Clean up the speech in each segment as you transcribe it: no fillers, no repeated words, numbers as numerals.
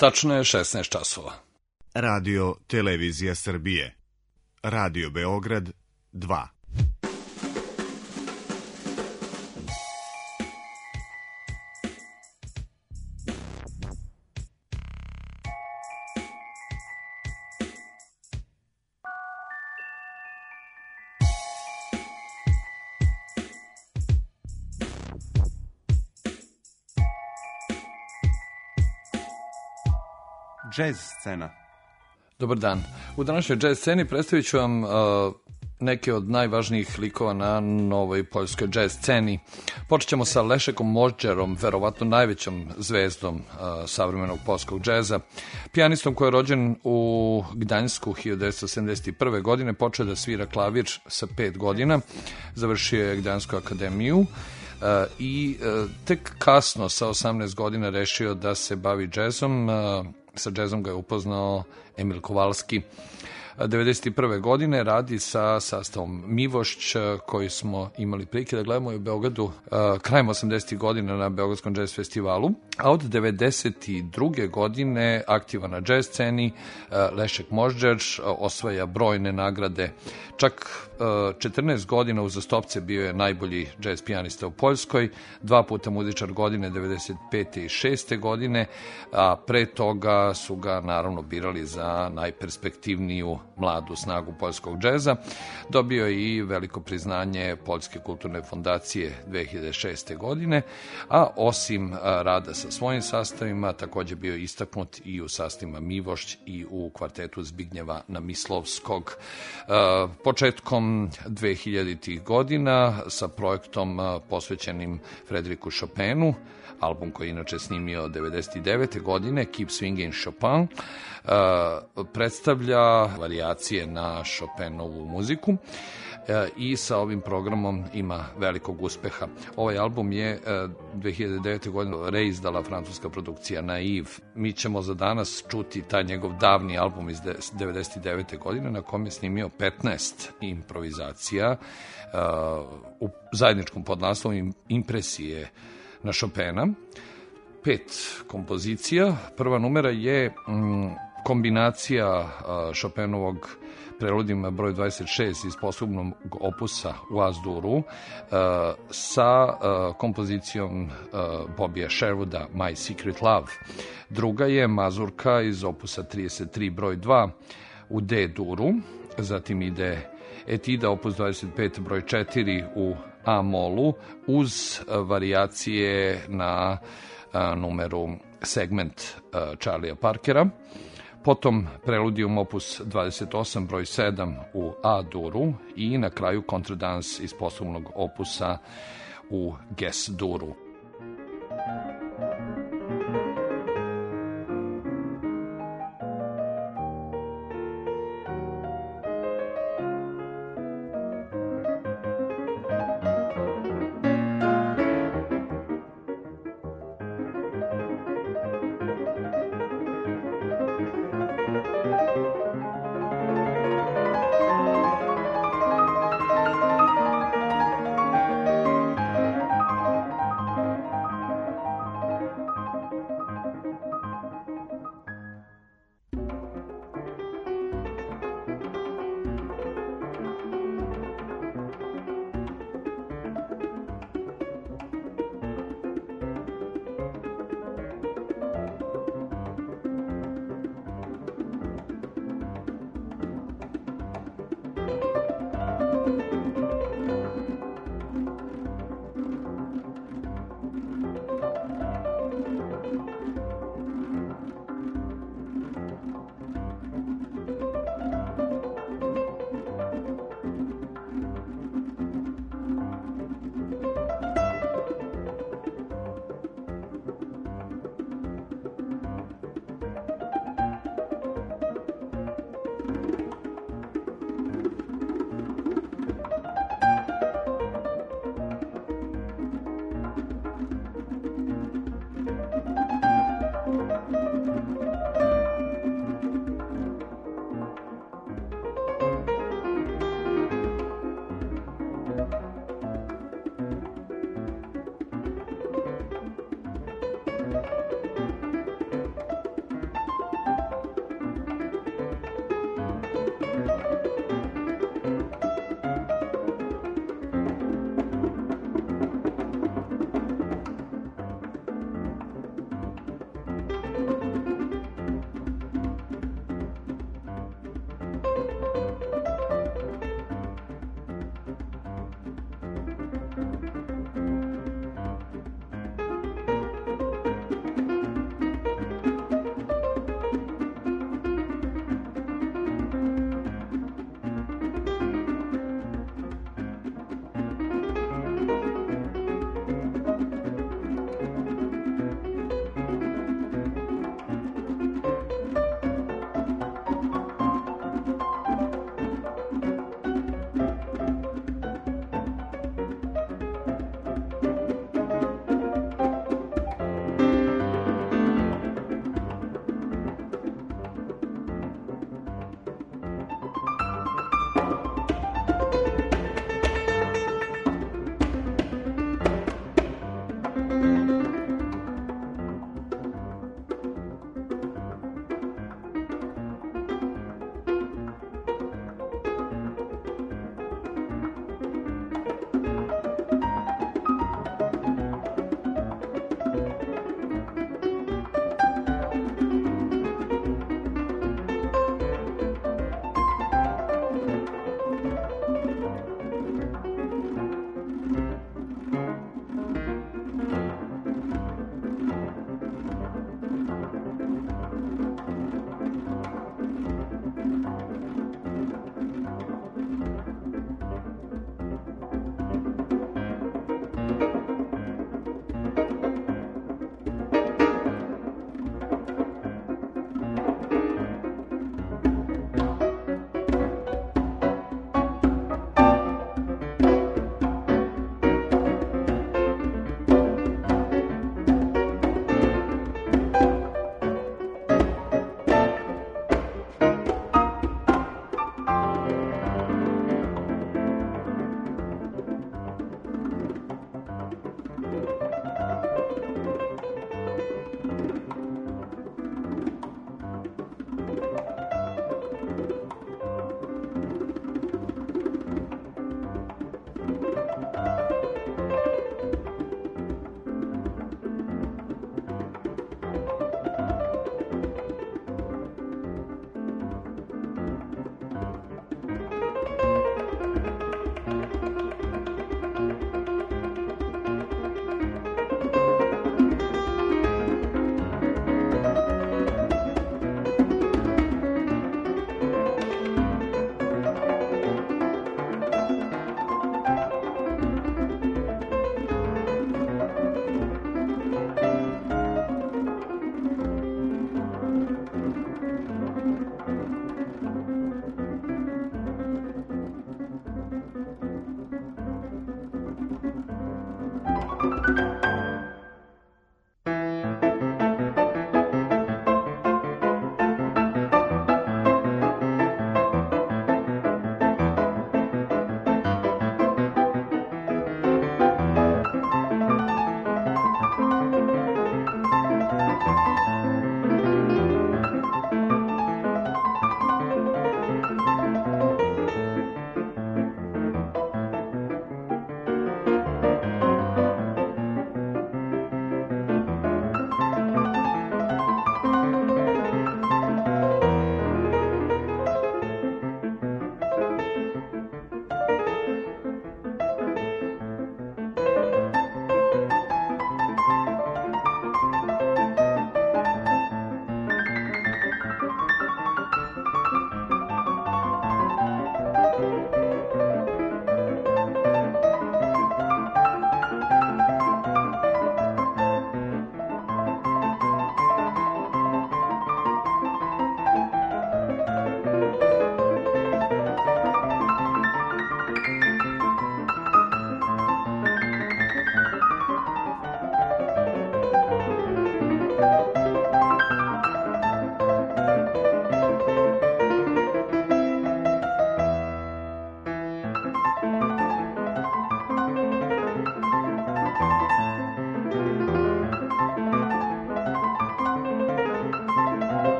Tačno je 16 časova. Radio Televizija Srbije. Radio Beograd 2. Jazz scena. Dobar dan. U današnjoj jazz sceni predstavit ću vam neke od najvažnijih likova na novoj poljskoj jazz sceni. Počet ćemo sa Leszkiem Możdżerom, verovatno najvećom zvezdom savremenog poljskog džeza. Pijanistom koji je rođen u Gdańsku 1971. godine, počeo da svira klavir sa 5 godina, završio je Gdańsku akademiju i tek kasno sa 18 godina rešio da se bavi džezom. Sa džezom ga je upoznao Emil Kowalski. 1991. godine radi sa sastavom Mivošć, koji smo imali prilike da gledamo u Beogradu krajem 80. godina na Beogradskom jazz festivalu, a od 1992. godine aktiva na jazz sceni. Leszek Możdżer osvaja brojne nagrade. Čak 14 godina uzastopce bio je najbolji jazz pijanista u Poljskoj, 2 puta muzičar godine 95. i 6. godine, a pre toga su ga naravno birali za najperspektivniju mladu snagu poljskog džeza. Dobio je i veliko priznanje Poljske kulturne fondacije 2006. godine, a osim rada sa svojim sastavima, takođe bio istaknut i u sastavima Mivošć i u kvartetu Zbignjeva Namislovskog. Početkom 2000. godina sa projektom posvećenim Frederiku Chopinu, album koji inače snimio 1999. godine, Keep Swinging Chopin, predstavlja varijacije na Chopinovu muziku i sa ovim programom ima velikog uspeha. Ovaj album je 2009. godine reizdala francuska produkcija Naiv. Mi ćemo za danas čuti taj njegov davni album iz 1999. godine na kom je snimio 15 improvizacija u zajedničkom podnaslovom Impresije na Chopina. 5 kompozicija. Prva numera je kombinacija Chopinovog preludima broj 26 iz posebnog opusa u As-Duru sa kompozicijom Bobija Sherwooda My Secret Love. Druga je mazurka iz opusa 33 broj 2 u D-duru. Zatim ide etida opus 25 broj 4 u A-molu uz varijacije na numeru Segment Charlie'a Parkera. Potom Preludium opus 28 broj 7 u A-duru i na kraju kontradans iz posebnog opusa u Ges-duru.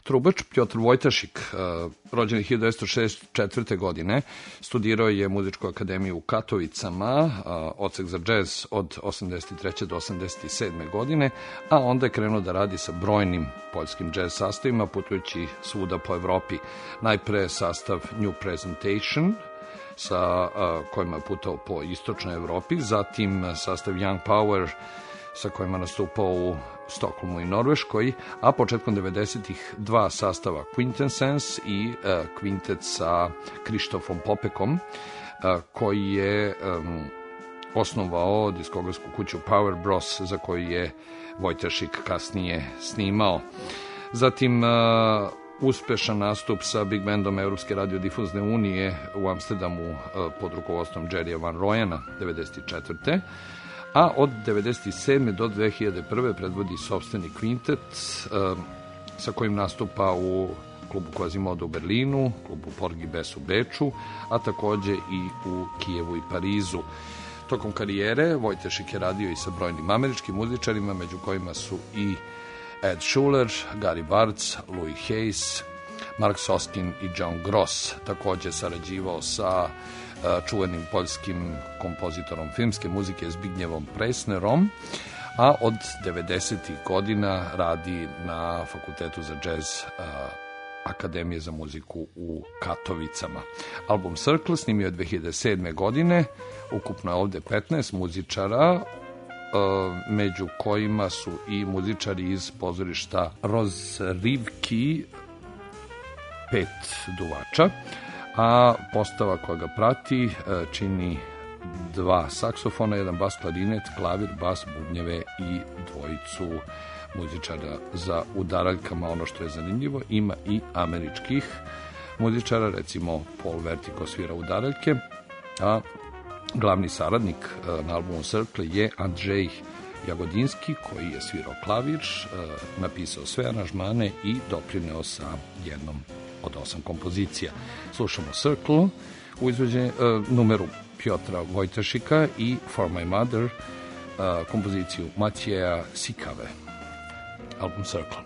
Trubač Pjotr Vojtašik, rođen 1964. godine, studirao je muzičku akademiju u Katovicama, odsek za džez od 83. do 87. godine, a onda je krenuo da radi sa brojnim poljskim džez sastavima, putujući svuda po Evropi. Najpre sastav New Presentation, sa kojima je putao po istočnoj Evropi, zatim sastav Young Power, sa kojima nastupao u Stokholmu i Norveškoj, a početkom 90-ih dva sastava Quintessence i kvintet sa Krištofom Popekom, koji je osnovao diskografsku kuću Power Bros, za koju je Vojtašik kasnije snimao. Zatim uspešan nastup sa Big Bandom Evropske radiodifuzne unije u Amsterdamu pod rukovodstvom Jerrya Van Rooyena 94. A od 1997. do 2001. predvodi sopstveni kvintet sa kojim nastupa u klubu Quasimodo u Berlinu, klubu Porgy Bess u Beču, a takođe i u Kijevu i Parizu. Tokom karijere Vojtašik je radio i sa brojnim američkim muzičarima, među kojima su i Ed Schuller, Gary Bartz, Louis Hayes, Mark Soskin i John Gross. Takođe sarađivao sa čuvenim poljskim kompozitorom filmske muzike Zbignjevom Presnerom, a od 90. godina radi na Fakultetu za džez Akademije za muziku u Katovicama. Album Circle snimio je 2007. godine, ukupno je ovde 15 muzičara, među kojima su i muzičari iz pozorišta Rozrivki, 5 duvača, a postava koja ga prati čini 2 saksofona, 1 bas klarinet, klavir, bas, bubnjeve i 2 muzičara za udaraljkama. Ono što je zanimljivo, ima i američkih muzičara, recimo Paul Vertigo svira udaraljke, a glavni saradnik na albumu Circle je Andrzej Jagodinski, koji je svirao klavir, napisao sve aranžmane i doprineo sa jednom od 8 kompozicija. Slušamo Circle u numeru Pjotra Vojtašika i For My Mother kompoziciju Matjeja Sikave. Album Circle.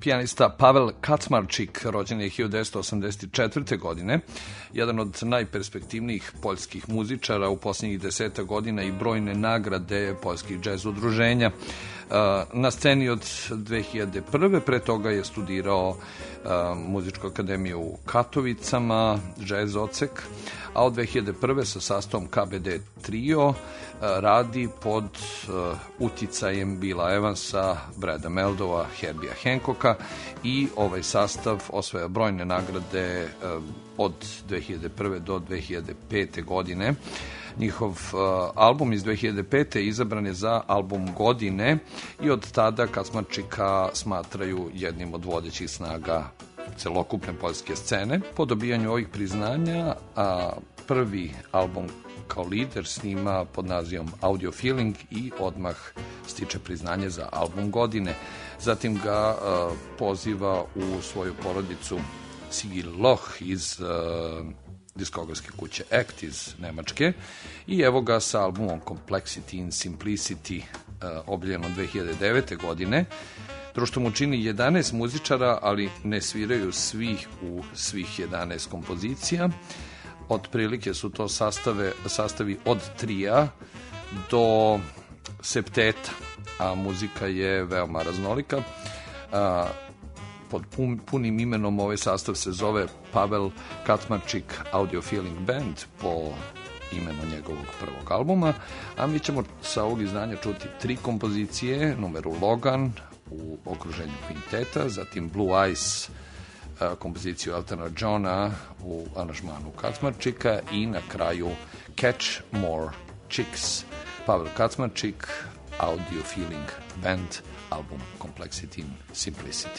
pijanista Pavel Kacmarčik, rođen je 1984. godine, jedan od najperspektivnijih poljskih muzičara u posljednjih 10 godina i brojne nagrade poljskih džez udruženja. Na sceni od 2001. Pre toga je studirao Muzičku akademiju u Katovicama, džez odsek, a od 2001. sa sastavom KBD Trio radi pod uticajem Billa Evansa, Brada Meldova, Herbija Hancocka i ovaj sastav osvaja brojne nagrade od 2001. do 2005. godine. Njihov album iz 2005. izabran je za album godine i od tada Kacmarčika smatraju jednim od vodećih snaga celokupne poljske scene. Po dobijanju ovih priznanja prvi album kao lider snima pod nazivom Audio Feeling i odmah stiče priznanje za album godine. Zatim ga poziva u svoju porodicu Sigil Loh iz diskografske kuće Act iz Nemačke i evo ga sa albumom Complexity and Simplicity objavljeno 2009. godine. Društvo mu čini 11 muzičara, ali ne sviraju svih u svih 11 kompozicija. Otprilike su to sastavi od trija do septeta, a muzika je veoma raznolika. Pod punim imenom ovaj sastav se zove Pavel Kacmarčik Audio Feeling Band po imenu njegovog prvog albuma, a mi ćemo sa ovog izdanja čuti 3 kompozicije, numeru Logan u okruženju kvinteta, zatim Blue Eyes, kompoziciju Eltona Johna u aranžmanu Kacmarčika i na kraju Catch More Chicks, Pavel Kacmarčik Audio Feeling Band, album Complexity and Simplicity.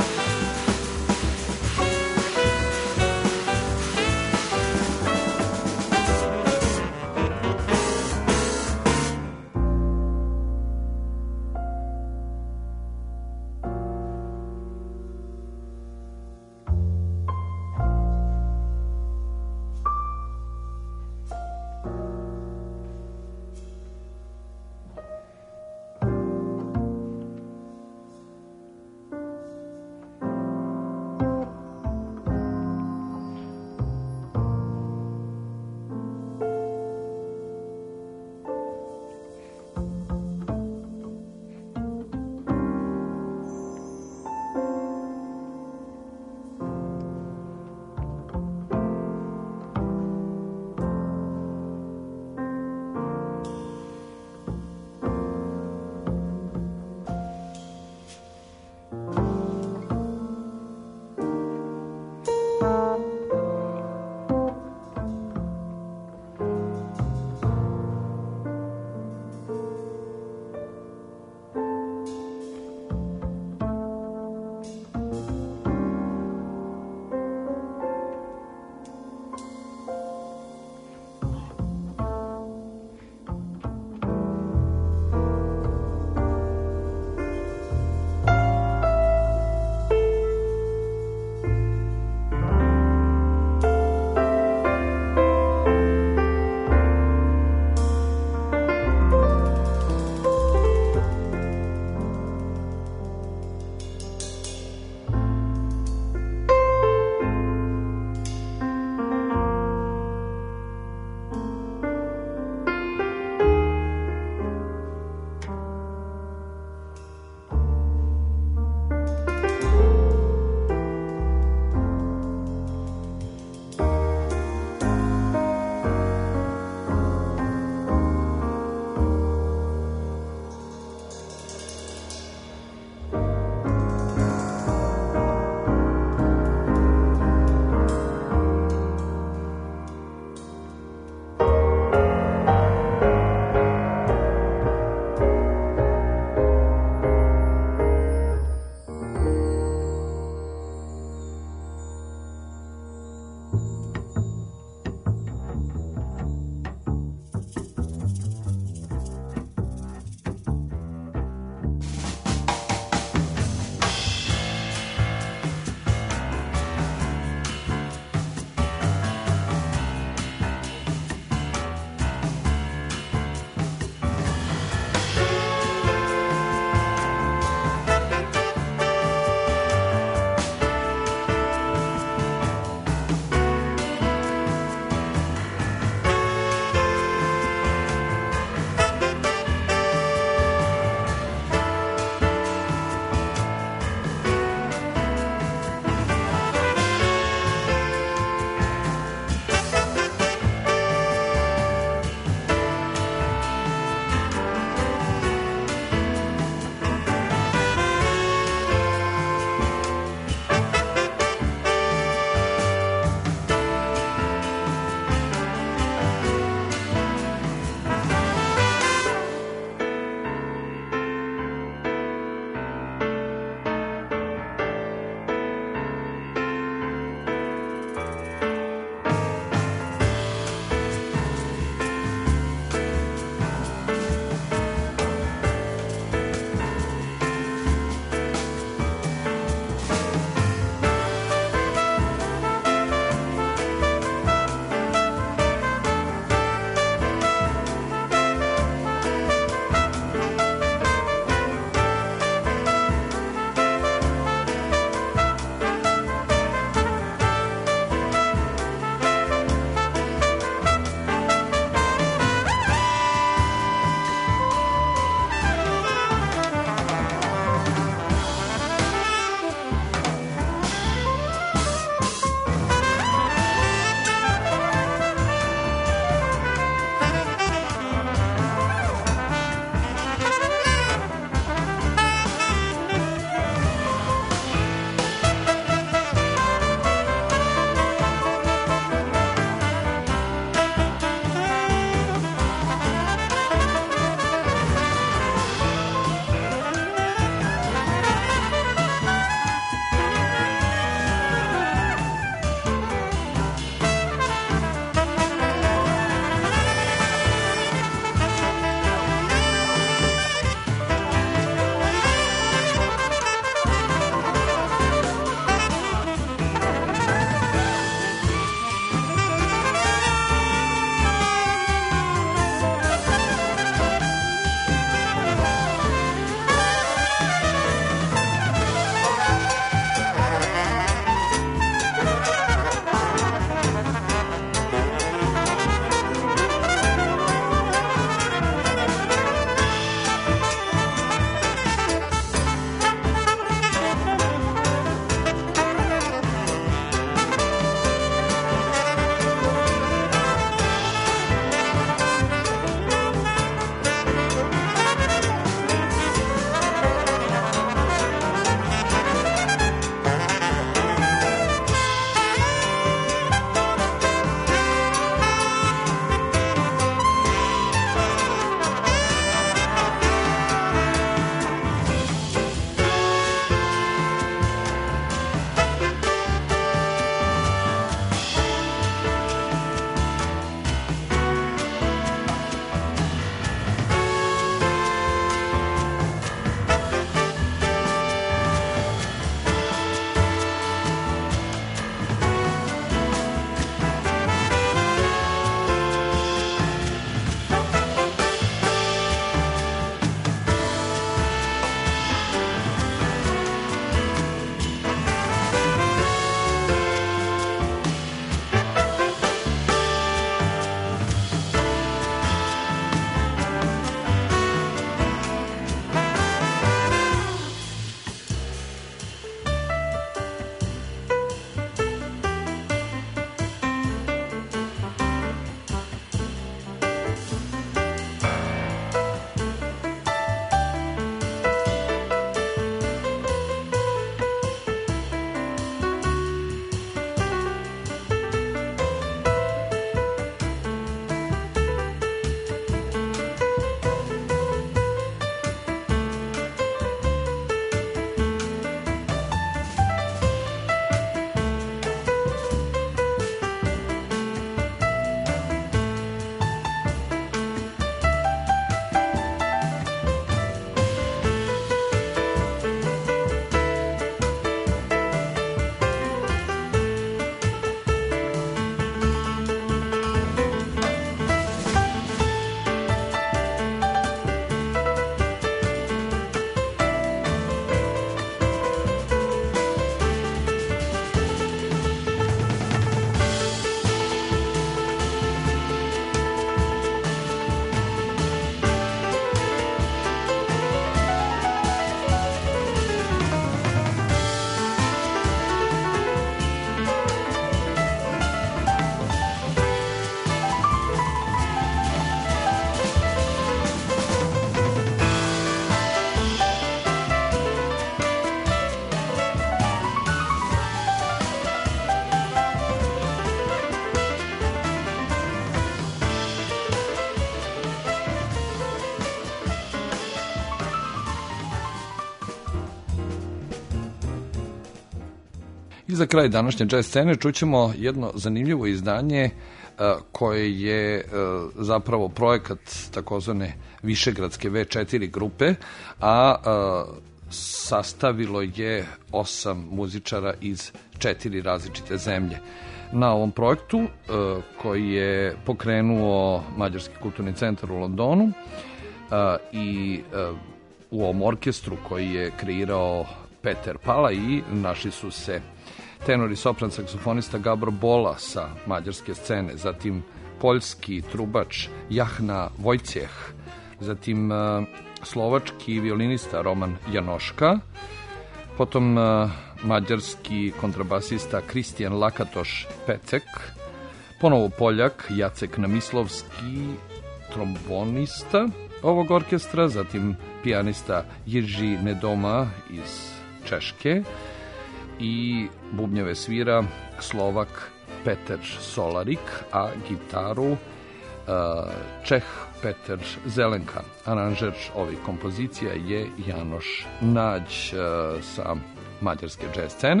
I za kraj današnje jazz scene čućemo jedno zanimljivo izdanje koje je zapravo projekat takozvane Višegradske V4 grupe, a sastavilo je 8 muzičara iz 4 različite zemlje. Na ovom projektu koji je pokrenuo Mađarski kulturni centar u Londonu i u ovom orkestru koji je kreirao Peter Pala i našli su se tenor i sopran saksofonista Gabor Bola sa mađarske scene, zatim poljski trubač Jahna Vojciech, zatim slovački violinista Roman Janoška, potom mađarski kontrabasista Kristijan Lakatoš Pecek, ponovo Poljak Jacek Namislovski, trombonista ovog orkestra, zatim pijanista Jiří Nedoma iz Češke i bubnjeve svira Slovak Peter Solarik, a gitaru Čeh Peter Zelenka. Aranžer ovih kompozicija je Janoš Nađ sa mađarske jazz scene.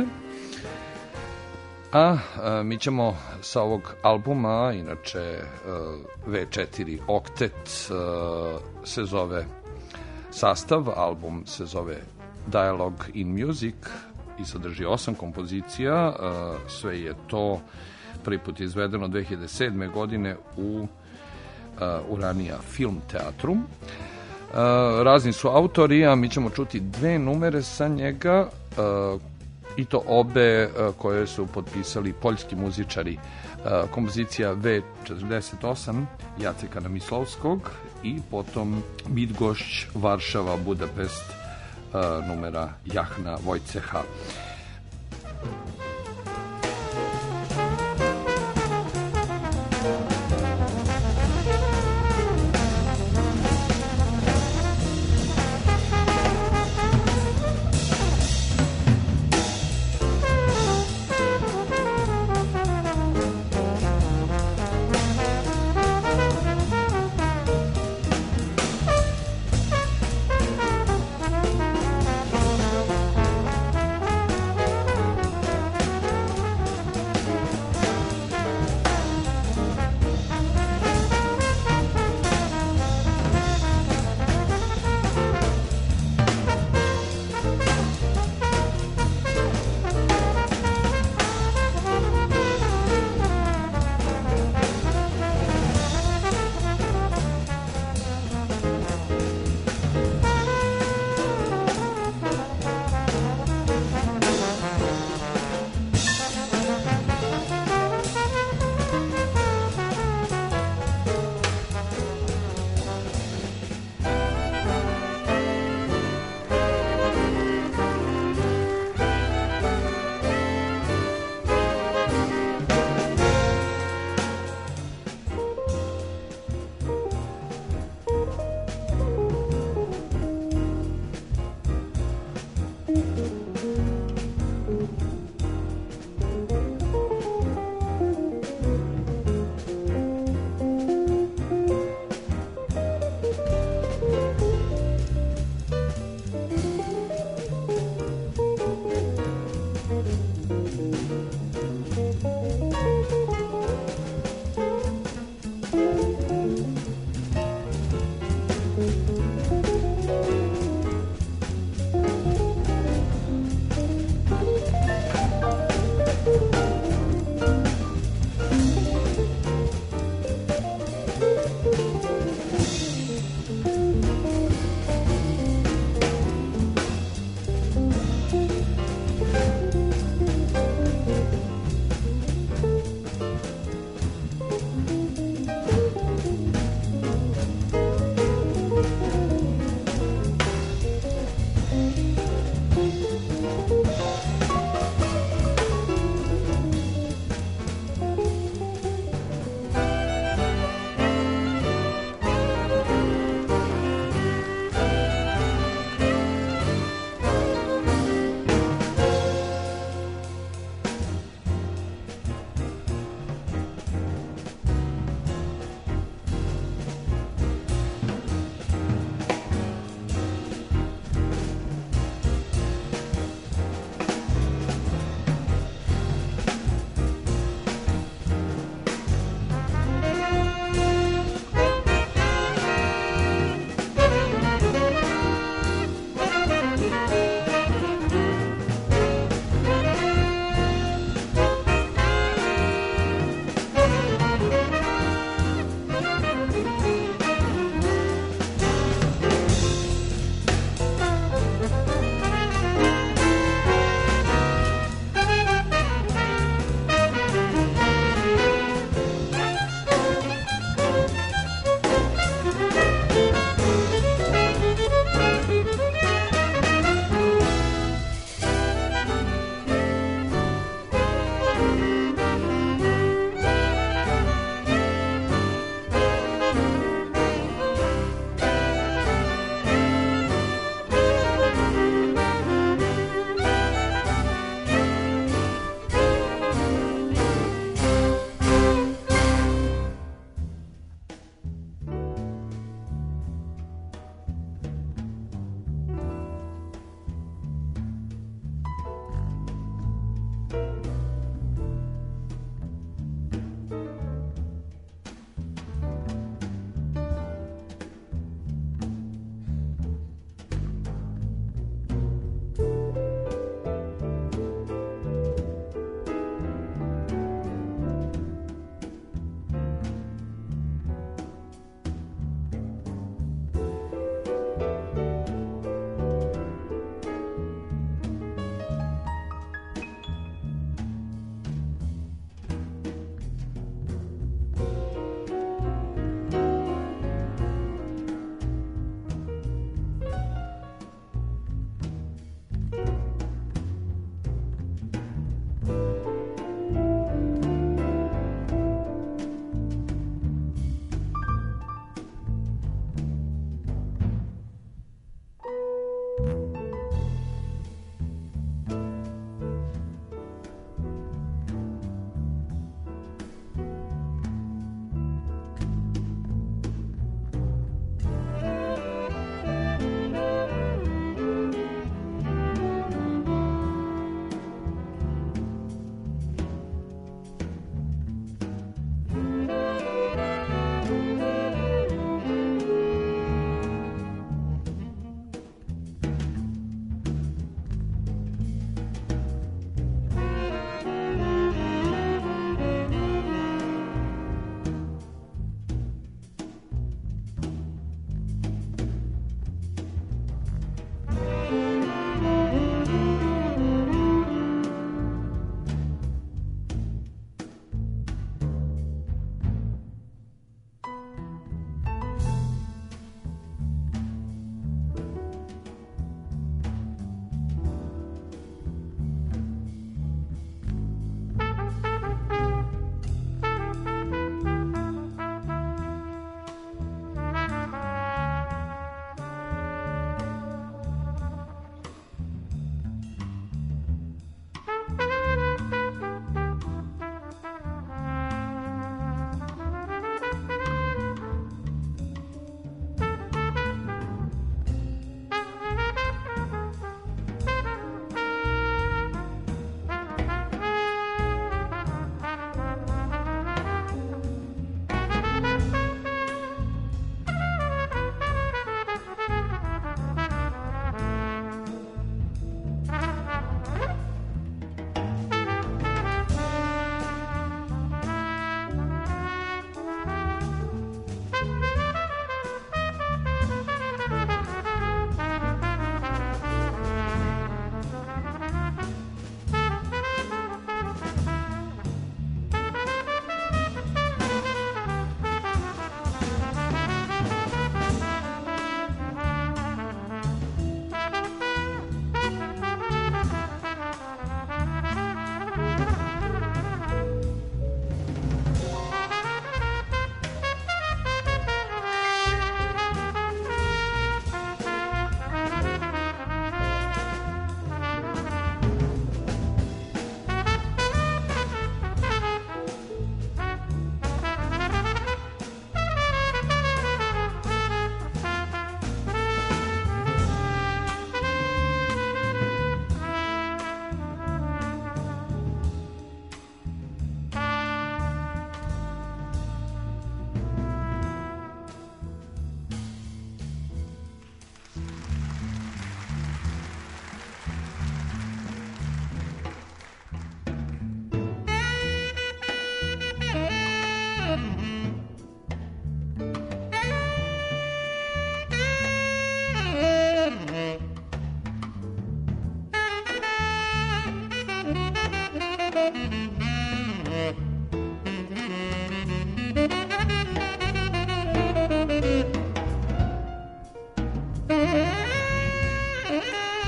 A mi ćemo sa ovog albuma, inače V4 Oktet se zove sastav, album se zove Dialogue in Music i sadrži 8 kompozicija. Sve je to prvi put izvedeno 2007. godine u Uranija film teatru. Razni su autori, a mi ćemo čuti 2 numere sa njega, i to obe koje su potpisali poljski muzičari. Kompozicija V48 Jaceka Namislovskog i potom Bydgoszcz, Varšava, Budapest numera Jahna Vojceha.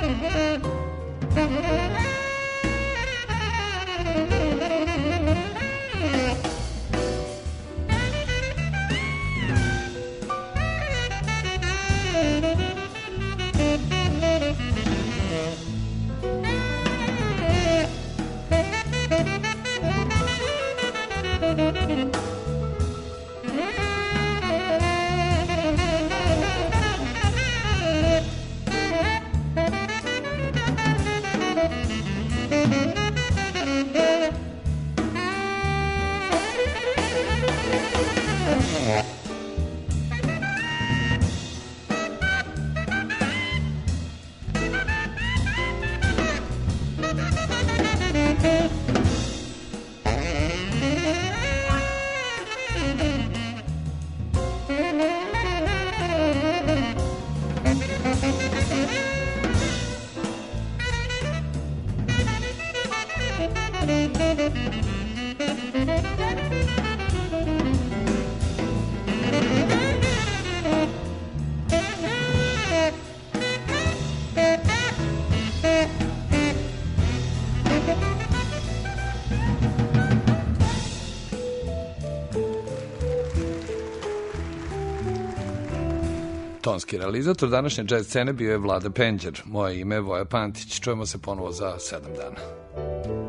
Tonski realizator današnje jazz scene bio je Vlada Penđer. Moje ime je Voja Pantić. Čujemo se ponovo za 7 dana.